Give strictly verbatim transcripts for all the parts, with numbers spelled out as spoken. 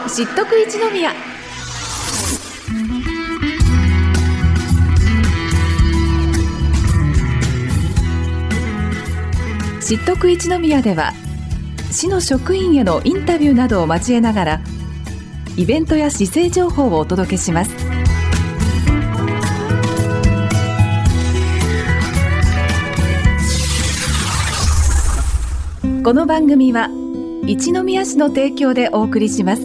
知っとく一宮。知っとく一宮では市の職員へのインタビューなどを交えながらイベントや市政情報をお届けします。この番組は一宮市の提供でお送りします。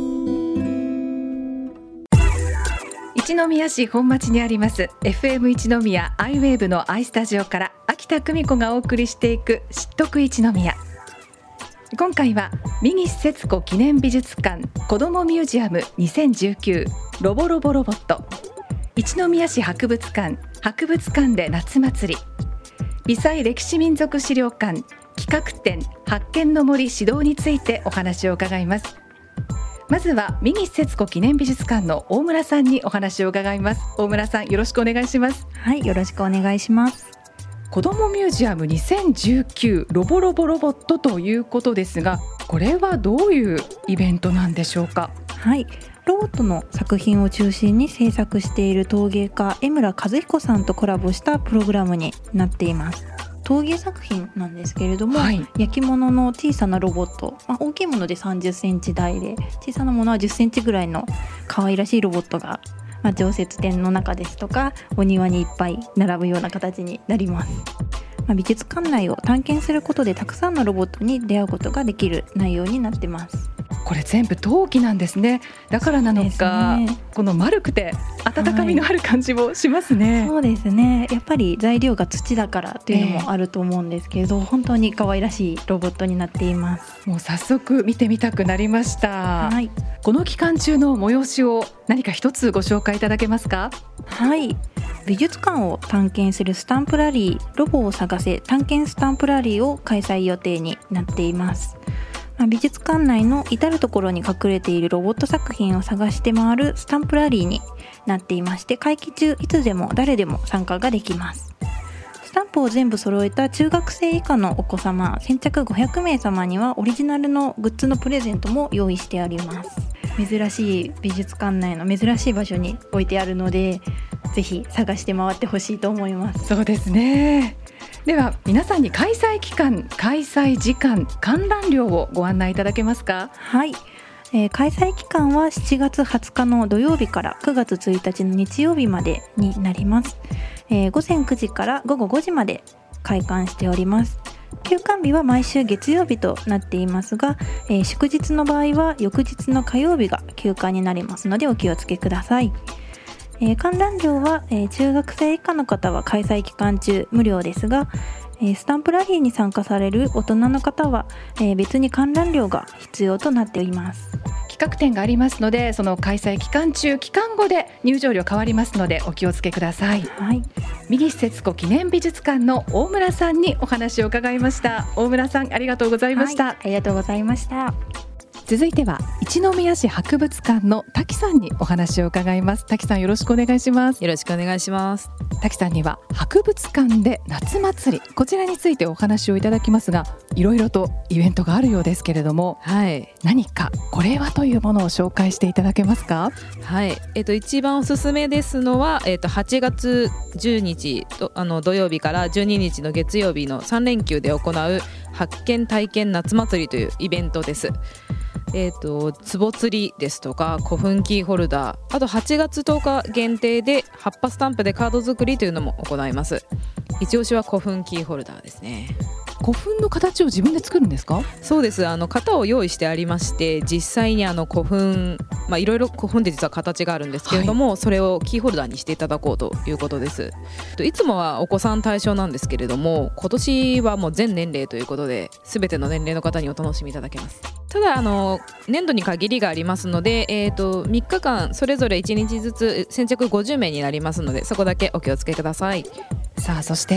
一宮市本町にあります エフエム 一宮アイウェーブの i スタジオから秋田久美子がお送りしていく知っとく一宮。今回は三岸節子記念美術館子どもミュージアムにせんじゅうきゅうロボロボロボット、一宮市博物館博物館で夏祭り、微細歴史民族資料館企画展発見の森指導についてお話を伺います。まずは三岸節子記念美術館の大村さんにお話を伺います。大村さん、よろしくお願いします。 はい、よろしくお願いします。 子どもミュージアムにせんじゅうきゅうロボロボロボットということですが、これはどういうイベントなんでしょうか？ はい、ロボットの作品を中心に制作している陶芸家江村和彦さんとコラボしたプログラムになっています。陶芸作品なんですけれども、はい、焼き物の小さなロボット、まあ、大きいものでさんじゅっセンチ台で小さなものはじゅっセンチぐらいの可愛らしいロボットが、まあ、常設展の中ですとかお庭にいっぱい並ぶような形になります。まあ、美術館内を探検することでたくさんのロボットに出会うことができる内容になってます。 これ全部陶器なんですね。だからなのか、ね、この丸くて温かみのある感じもしますね。 はい、そうですね。やっぱり材料が土だからというのもあると思うんですけれど、えー、本当に可愛らしいロボットになっています。 もう早速見てみたくなりました。 はい、 この期間中の催しを何か一つご紹介いただけますか？ はい、美術館を探検するスタンプラリーロボを探せ探検スタンプラリーを開催予定になっています。まあ、美術館内の至るところに隠れているロボット作品を探して回るスタンプラリーになっていまして、会期中いつでも誰でも参加ができます。スタンプを全部揃えた中学生以下のお子様先着ごひゃくめい様にはオリジナルのグッズのプレゼントも用意してあります。珍しい美術館内の珍しい場所に置いてあるので、ぜひ探して回ってほしいと思います。 そうですね。では皆さんに開催期間、開催時間、観覧料をご案内いただけますか？ はい、えー、開催期間はしちがつはつかの土曜日からくがつついたちの日曜日までになります。えー、ごぜんくじからごごごじまで開館しております。休館日は毎週月曜日となっていますが、えー、祝日の場合は翌日の火曜日が休館になりますのでお気をつけください。えー、観覧料は、えー、中学生以下の方は開催期間中無料ですが、えー、スタンプラリーに参加される大人の方は、えー、別に観覧料が必要となっています。 企画展がありますので、その開催期間中期間後で入場料変わりますのでお気をつけください。 はい、 三岸節子記念美術館の大村さんにお話を伺いました。大村さん、ありがとうございました。 はい、ありがとうございました。 続いては一宮市博物館の滝さんにお話を伺います。滝さん、よろしくお願いします。 よろしくお願いします。 滝さんには博物館で夏祭り、こちらについてお話をいただきますが、いろいろとイベントがあるようですけれども、 はい、 何かこれはというものを紹介していただけますか？ はい、えっと、一番おすすめですのは、えっと、はちがつじゅうにちとあの土曜日からじゅうににちの月曜日のさんれんきゅうで行う発見体験夏祭りというイベントです。えーと、壺釣りですとか古墳キーホルダー、あとはちがつとおか限定で葉っぱスタンプでカード作りというのも行います。一押しは古墳キーホルダーですね。 古墳の形を自分で作るんですか？ そうです。あの型を用意してありまして、実際にあの古墳、まあ、いろいろ古墳って実は形があるんですけれども、はい、それをキーホルダーにしていただこうということです。いつもはお子さん対象なんですけれども、今年はもう全年齢ということで全ての年齢の方にお楽しみいただけます。ただあの年度に限りがありますので、えーと、みっかかんそれぞれいちにちずつ先着ごじゅうめいになりますので、そこだけお気をつけください。 さあ、そして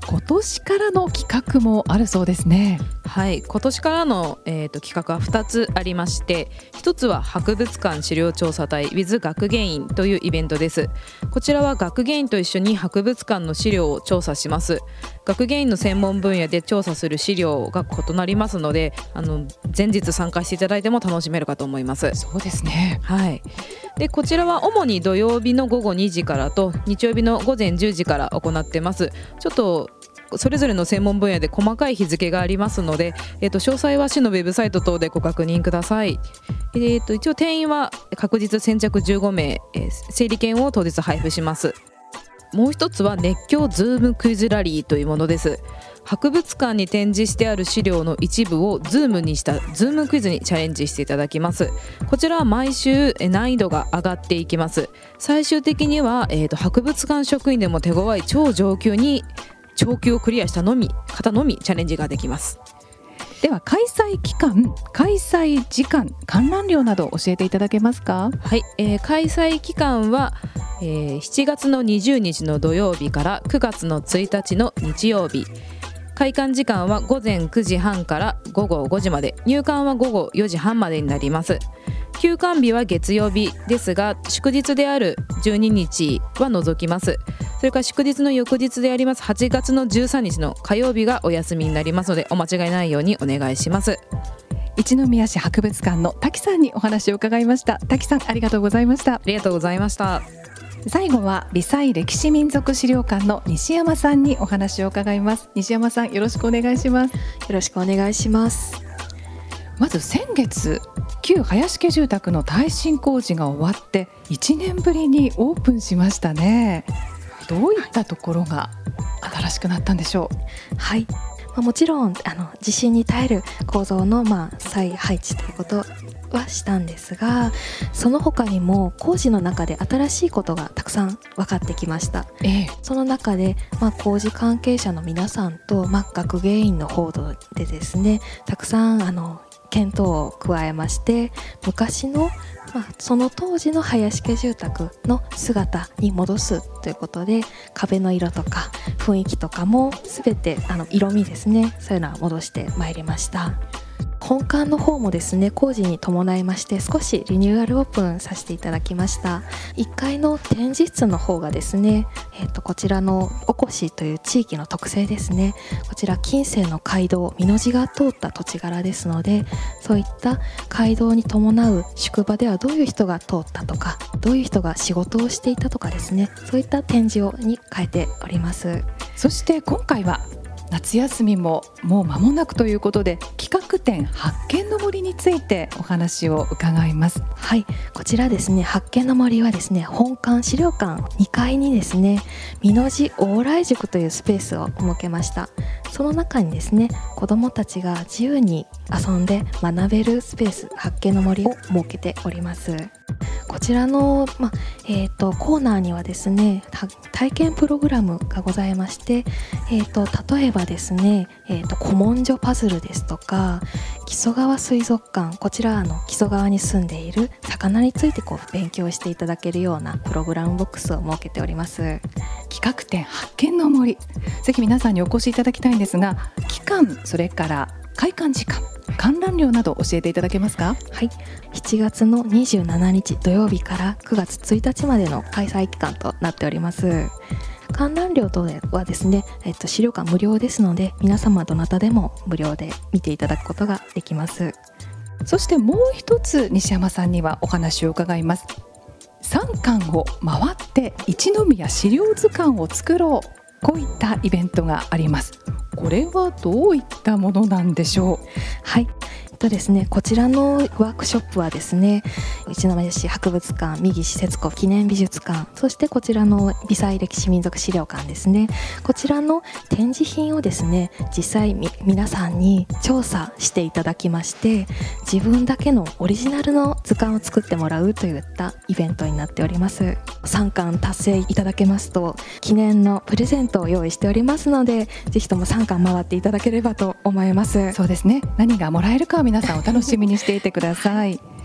今年からの企画もあるそうですね。 はい、今年からの、えー、と企画はふたつありまして、ひとつは博物館資料調査隊 with 学芸員というイベントです。こちらは学芸員と一緒に博物館の資料を調査します。学芸員の専門分野で調査する資料が異なりますので、あの前日参加していただいても楽しめるかと思います。 そうですね。 はい、でこちらは主に土曜日の午後にじからと日曜日の午前じゅうじから行ってます。ちょっとそれぞれの専門分野で細かい日付がありますので、えー、と詳細は市のウェブサイト等でご確認ください。えー、と一応定員は確実先着じゅうごめい、えー、整理券を当日配布します。もう一つは熱狂ズームクイズラリーというものです。博物館に展示してある資料の一部をズームにしたズームクイズにチャレンジしていただきます。こちらは毎週難易度が上がっていきます。最終的には、えー、と博物館職員でも手強い超上級に長級をクリアしたのみ方のみチャレンジができます。 では開催期間、開催時間、観覧料など教えていただけますか？ はい、えー、開催期間は、えー、しちがつのにじゅうにちの土曜日からくがつのついたちの日曜日。開館時間はごぜんくじはんからごごごじまで、入館はごごよじはんまでになります。休館日は月曜日ですが、祝日であるじゅうににちは除きます。それから祝日の翌日でありますはちがつのじゅうさんにちの火曜日がお休みになりますので、お間違いないようにお願いします。 一宮市博物館の滝さんにお話を伺いました。滝さん、ありがとうございました。 ありがとうございました。 最後は微細歴史民族資料館の西山さんにお話を伺います。西山さん、よろしくお願いします。 よろしくお願いします。 まず先月、旧林家住宅の耐震工事が終わっていちねんぶりにオープンしましたね。どういったところが新しくなったんでしょう？ はい、まあ、もちろんあの地震に耐える構造の、まあ、再配置ということはしたんですが、その他にも工事の中で新しいことがたくさん分かってきました。ええ、その中で、まあ、工事関係者の皆さんと、まあ、学芸員の方でですね、たくさんあの検討を加えまして、昔の、まあ、その当時の林家住宅の姿に戻すということで、壁の色とか雰囲気とかも全てあの色味ですね、そういうのは戻してまいりました。本館の方もですね、工事に伴いまして少しリニューアルオープンさせていただきました。いっかいの展示室の方がですね、えーと、こちらのおこしという地域の特性ですね、こちら近世の街道、美濃路が通った土地柄ですので、そういった街道に伴う宿場ではどういう人が通ったとか、どういう人が仕事をしていたとかですね、そういった展示をに変えております。 そして今回は夏休みももう間もなくということで、企画展発見の森についてお話を伺います。 はい、こちらですね、発見の森はですね、本館資料館にかいにですね、美濃路往来塾というスペースを設けました。その中にですね、子どもたちが自由に遊んで学べるスペース、発見の森を設けております。こちらの、まえー、とコーナーにはですね、体験プログラムがございまして、えー、と例えばですね、えー、と古文書パズルですとか、木曽川水族館、こちらあの木曽川に住んでいる魚についてこう勉強していただけるようなプログラムボックスを設けております。 企画展発見の森、ぜひ皆さんにお越しいただきたいんですが、期間、それから開館時間、観覧料など教えていただけますか？ はい、しちがつのにじゅうしちにち土曜日からくがつついたちまでの開催期間となっております。観覧料等はですね、えっと、資料館無料ですので、皆様どなたでも無料で見ていただくことができます。 そしてもう一つ、西山さんにはお話を伺います。さんかんを回って一宮資料図鑑を作ろう、こういったイベントがあります。これはどういったものなんでしょう？ はい、えっとですね、こちらのワークショップはですね、一宮市博物館、三木施設庫記念美術館、そしてこちらの微細歴史民族資料館ですね、こちらの展示品をですね、実際み皆さんに調査していただきまして、自分だけのオリジナルの図鑑を作ってもらうといったイベントになっております。さんかん達成いただけますと記念のプレゼントを用意しておりますので、ぜひともさんかん回っていただければと思います。 そうですね、何がもらえるかは皆さんお楽しみにしていてください。こ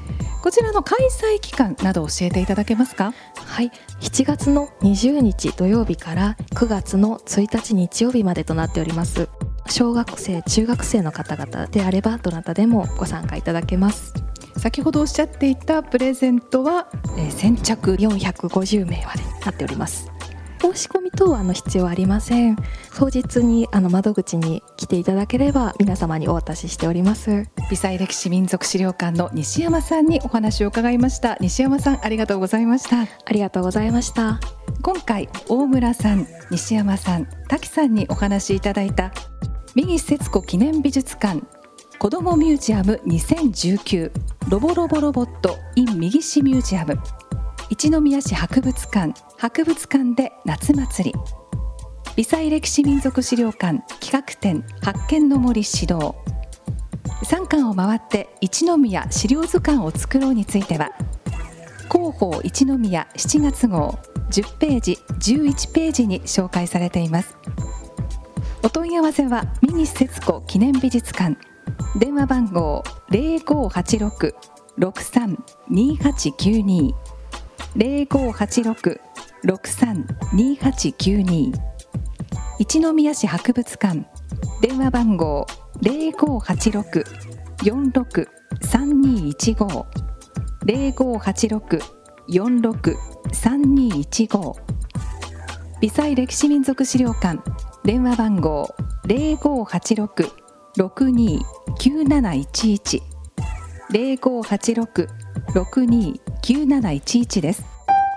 こちらの開催期間など教えていただけますか？ はい、しちがつのにじゅうにち土曜日からくがつのついたち日曜日までとなっております。小学生中学生の方々であればどなたでもご参加いただけます。 先ほどおっしゃっていたプレゼントは、えー、先着よんひゃくごじゅうめいまでなっております。申し込み等はあの必要ありません。当日にあの窓口に来ていただければ皆様にお渡ししております。 微細歴史民族資料館の西山さんにお話を伺いました。西山さん、ありがとうございました。 ありがとうございました。 今回大村さん、西山さん、滝さんにお話しいただいた三岸節子記念美術館子どもミュージアムにせんじゅうきゅうロボロボロボット in 三岸ミュージアム、一宮市博物館博物館で夏祭り、微細歴史民族資料館企画展発見の森始動、さんかんを回って一宮資料図鑑を作ろうについては広報一宮しちがつ号じゅっページじゅういちページに紹介されています。お問い合わせは三岸節子記念美術館、電話番号 ゼロごはちろく ろくさん にはちきゅうに ゼロごはちろく ろくさん にはちきゅうに、一宮市博物館、電話番号 ゼロごはちろく よんろく さんにいちご ゼロごはちろく よんろく さんにいちご、微細歴史民族資料館、電話番号 ゼロごはちろく ろくにきゅうなないちいち ゼロごはちろく ろくにきゅうなないちいちです。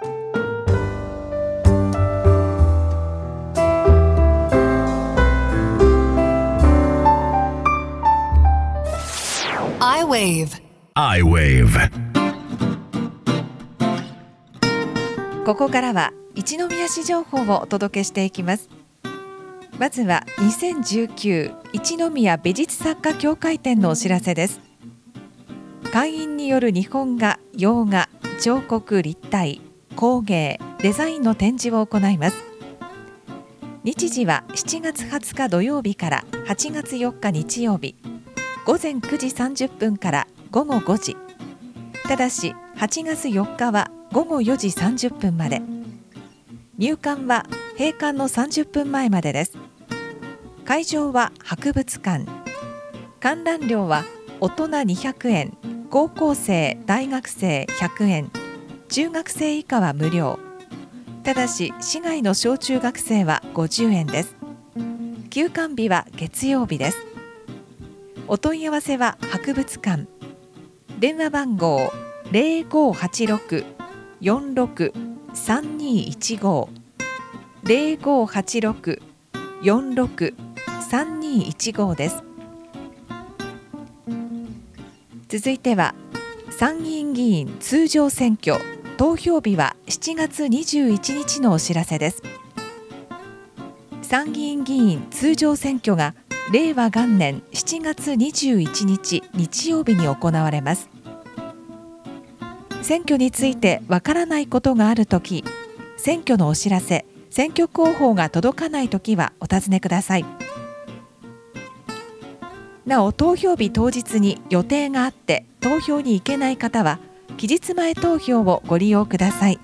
iWave iWave ここからは一宮市情報をお届けしていきます。まずはにせんじゅうきゅう一宮美術作家協会展のお知らせです。会員による日本画、洋画、彫刻、立体、工芸、デザインの展示を行います。日時はしちがつはつか土曜日からはちがつよっか日曜日、ごぜんくじさんじゅっぷんからごごごじ、ただしはちがつよっかはごごよじさんじゅっぷんまで、入館は閉館のさんじゅっぷんまえまでです。会場は博物館、観覧料は大人にひゃくえん、高校生、大学生ひゃくえん、中学生以下は無料、ただし市外の小中学生はごじゅうえんです。休館日は月曜日です。お問い合わせは博物館、電話番号 ゼロごはちろく よんろく さんにいちご ゼロごはちろく よんろく さんにいちごです。続いては参議院議員通常選挙投票日はしちがつにじゅういちにちのお知らせです。参議院議員通常選挙がれいわ元年しちがつにじゅういちにち日曜日に行われます。選挙についてわからないことがあるとき、選挙のお知らせ、選挙公報が届かないときはお尋ねください。なお、投票日当日に予定があって投票に行けない方は期日前投票をご利用ください。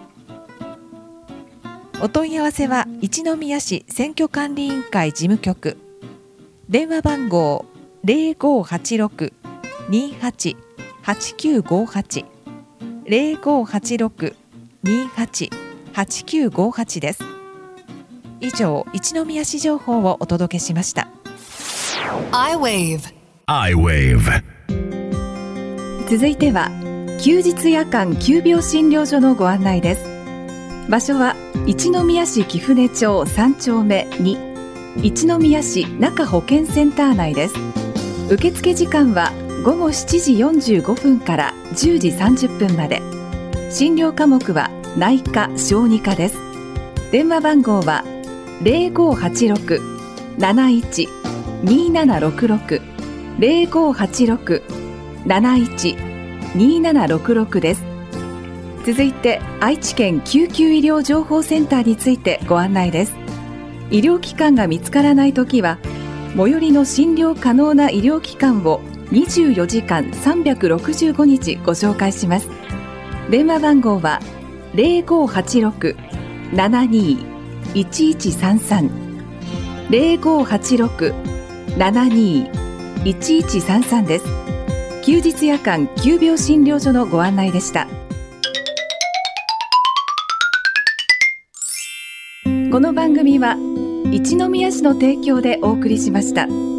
お問い合わせは一宮市選挙管理委員会事務局、電話番号 ゼロごはちろく にはち はちきゅうごはち ゼロごはちろく にはち はちきゅうごはち です。以上、一宮市情報をお届けしました。 iWave iWave 続いては休日夜間急病診療所のご案内です。場所は一宮市貴船町さんちょうめに、一宮市中保健センター内です。受付時間はごごしちじよんじゅうごふんからじゅうじさんじゅっぷんまで。診療科目は内科・小児科です。電話番号はゼロごはちろく なないち にななろくろく ゼロごはちろく なないち にななろくろく です。続いて愛知県救急医療情報センターについてご案内です。医療機関が見つからないときは最寄りの診療可能な医療機関をにじゅうよじかんさんびゃくろくじゅうごにちご紹介します。電話番号は ゼロごはちろく ななにー いちいちさんさん ゼロごはちろく ななにー いちいちさんさん です。休日夜間急病診療所のご案内でした。この番組は一宮市の提供でお送りしました。